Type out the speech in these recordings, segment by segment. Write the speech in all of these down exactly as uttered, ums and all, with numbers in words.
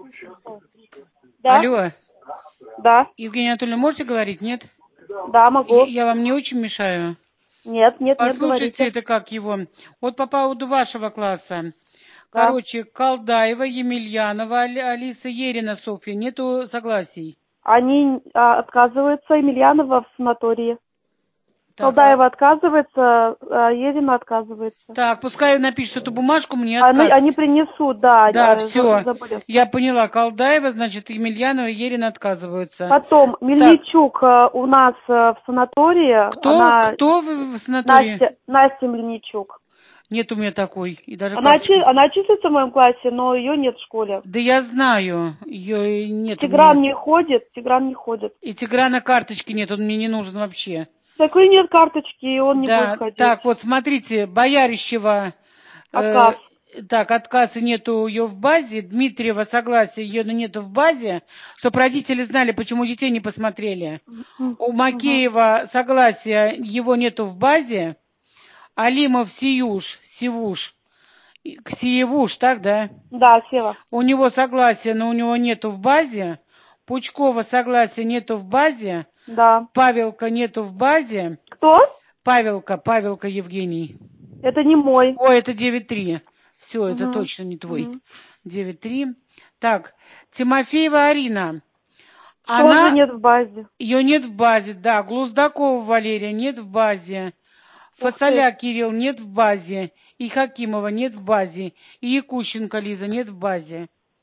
Да, Алло, да, Евгения Анатольевна, можете говорить, нет? да, Я, могу. я вам не очень мешаю? Нет, нет, нет, Послушайте, говорите. это как его. Вот по поводу вашего класса. Да. Короче, Колдаева, Емельянова, Али- Алиса, Ерина, Софья. Нету согласий. Они а, отказываются, Емельянова в санатории. Так, а- Колдаева отказывается, а Ерина отказывается. так, пускай напишут эту бумажку, мне Они, отказ. они принесут, да, Да, э, за- все. забыли. Я поняла. Колдаева, значит, Емельянова и Ерина отказываются. Потом, Так, Мельничук э, у нас э, в санатории, кто, она, кто в, в санатории? Настя, Настя Мельничук. Нет у меня такой. И даже Она, чи- карточки. она числится в моем классе, но ее нет в школе. Да я знаю. Ее нет у меня. Тигран не ходит, Тигран не ходит. И Тиграна карточки нет, он мне не нужен вообще. Такой нет карточки, и он не будет Да, ходить. так, вот смотрите, Боярищева, э, Отказ. так, отказа нету ее в базе, Дмитриева согласия ее нету в базе, чтобы родители знали, почему детей не посмотрели. У Мгм. Макеева согласия его нету в базе, Алимов Сиюш, Сивуш, Сиевуш, так, да? Да, Сева. У него согласия, но у него нету в базе, Пучкова согласия нету в базе, Да. Павелка нету в базе, Кто? Павелка, Павелка Евгений. Это не мой. Ой, это девять три. Все, это Мгм. точно не твой. Мгм. девять три. Так, Тимофеева Арина. Тоже Она, нет в базе. ее нет в базе, да. Глуздакова Валерия нет в базе. Ух ты. Фасоля Кирилл нет в базе. И Хакимова нет в базе. И Якущенко Лиза нет в базе.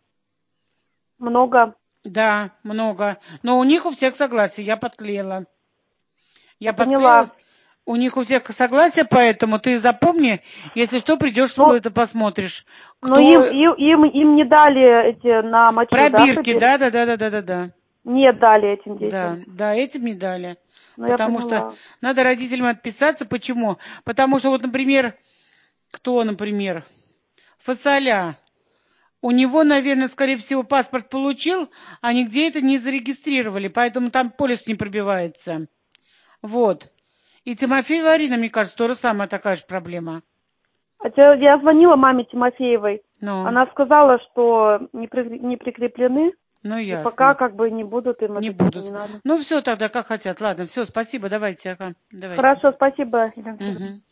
Много. Да, много. Но у них у всех согласие, я подклеила. Я Я подклеила. поняла. У них у всех согласие, поэтому ты запомни, если что, придешь, Ну, это посмотришь. но им, Кто им, им, им не дали эти на мочу, да, пробирки, пробирки? да, да, да, да, да, да, да. Не дали этим Да, детям. да, этим не дали. Ну, я Потому что поняла. надо родителям отписаться. Почему? Потому что вот, например, кто, например, Фасоля. У него, наверное, скорее всего, паспорт получил, а нигде это не зарегистрировали, поэтому там полис не пробивается. Вот. И Тимофеева Арина, мне кажется, то же самое, такая же проблема. Хотя я звонила маме Тимофеевой. Ну, Она сказала, что не, при- не прикреплены, ну и пока ясно. как бы не будут им Не это письмо, будут. не надо. Ну, все тогда, как хотят. Ладно, все, спасибо, давайте, ага, давайте. Хорошо, спасибо, Елена Федоровна. Угу.